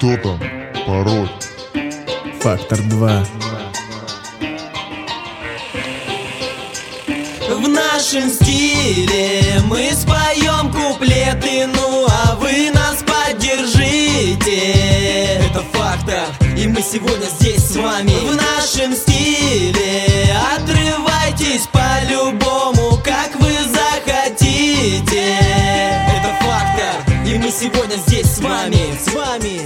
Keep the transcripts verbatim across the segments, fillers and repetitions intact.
Кто там? Пароль. Фактор два. В нашем стиле мы споем куплеты, ну а вы нас поддержите. Это Фактор, и мы сегодня здесь с вами. В нашем стиле отрывайтесь по-любому, как вы захотите. Это Фактор, и мы сегодня здесь с вами. С вами.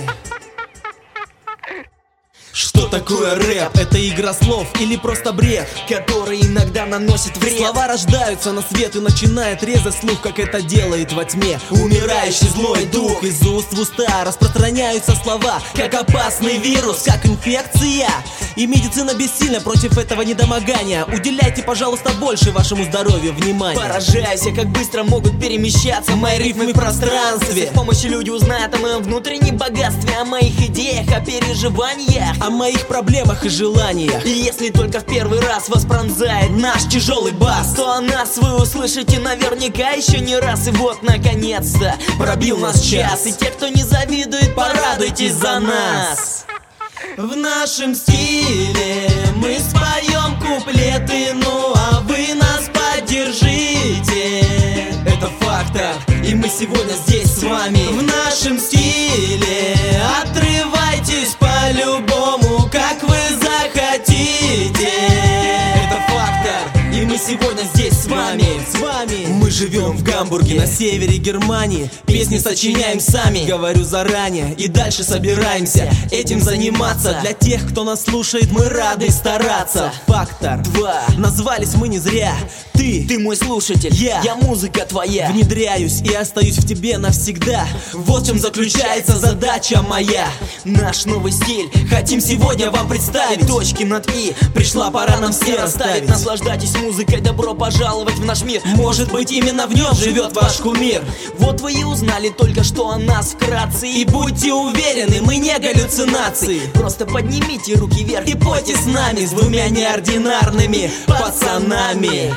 Что такое рэп? Это игра слов или просто бред, который иногда наносит вред? Слова рождаются на свет и начинает резать слух, как это делает во тьме умирающий злой дух. Из уст в уста распространяются слова, как опасный вирус, как инфекция. И медицина бессильна против этого недомогания. Уделяйте, пожалуйста, больше вашему здоровью внимания. Поражайся, как быстро могут перемещаться мои рифмы в пространстве. С помощью люди узнают о моем внутреннем богатстве, о моих идеях, о переживаниях, о моих проблемах и желаниях. И если только в первый раз вас пронзает наш тяжелый бас, то о нас вы услышите наверняка еще не раз. И вот, наконец-то, пробил нас час. И те, кто не завидует, порадуйтесь за нас. В нашем стиле мы споем куплеты, ну а вы нас поддержите. Это Фактор, и мы сегодня здесь с вами. В нашем стиле отрывайтесь по-любому, как вы захотите. Это Фактор, и мы сегодня здесь с вами. С вами. Мы живем в Гамбурге, на севере Германии. Песни сочиняем сами, говорю заранее. И дальше собираемся этим заниматься. Для тех, кто нас слушает, мы рады стараться. Фактор два. Назвались мы не зря. Ты, ты мой слушатель, я, я музыка твоя. Внедряюсь и остаюсь в тебе навсегда. Вот в чем заключается задача моя. Наш новый стиль хотим сегодня вам представить. Точки над «и» пришла пора нам все расставить. Наслаждайтесь музыкой, добро пожаловать в наш мир. Может быть, именно в нем живет ваш кумир. Вот вы и узнали только что о нас вкратце. И будьте уверены, мы не галлюцинации. Просто поднимите руки вверх и пойте с нами, с двумя неординарными пацанами.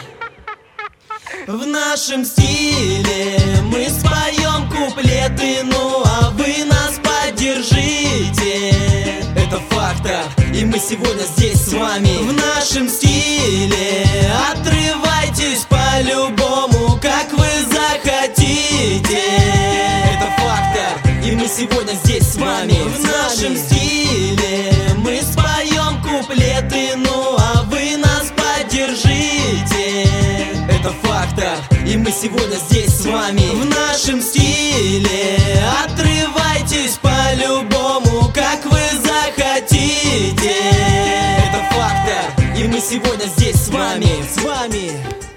В нашем стиле мы споем куплеты, ну а вы нас поддержите. Это Фактор, и мы сегодня здесь с вами. В нашем стиле отрывайтесь по-любому, как вы захотите. Это Фактор, и мы сегодня здесь с вами. В нашем стиле мы споем куплеты, ну а вы нас поддержите. Это Фактор, и мы сегодня здесь с вами. В нашем стиле отрывайтесь по-любому, как вы захотите. Это Фактор, и мы сегодня здесь с вами. С вами.